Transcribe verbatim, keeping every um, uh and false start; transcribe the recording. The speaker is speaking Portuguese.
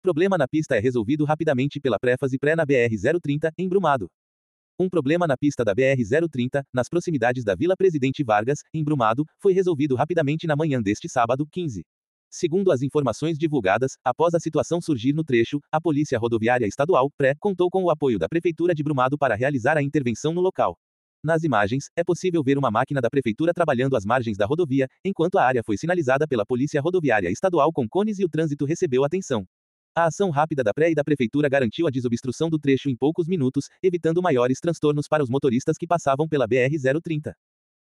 Problema na pista é resolvido rapidamente pela pré-fase pré na B R zero trinta, em Brumado. Um problema na pista da B R zero trinta, nas proximidades da Vila Presidente Vargas, em Brumado, foi resolvido rapidamente na manhã deste sábado, quinze. Segundo as informações divulgadas, após a situação surgir no trecho, a Polícia Rodoviária Estadual, Pré, contou com o apoio da Prefeitura de Brumado para realizar a intervenção no local. Nas imagens, é possível ver uma máquina da Prefeitura trabalhando às margens da rodovia, enquanto a área foi sinalizada pela Polícia Rodoviária Estadual com cones e o trânsito recebeu atenção. A ação rápida da Pré e da Prefeitura garantiu a desobstrução do trecho em poucos minutos, evitando maiores transtornos para os motoristas que passavam pela B R zero trinta.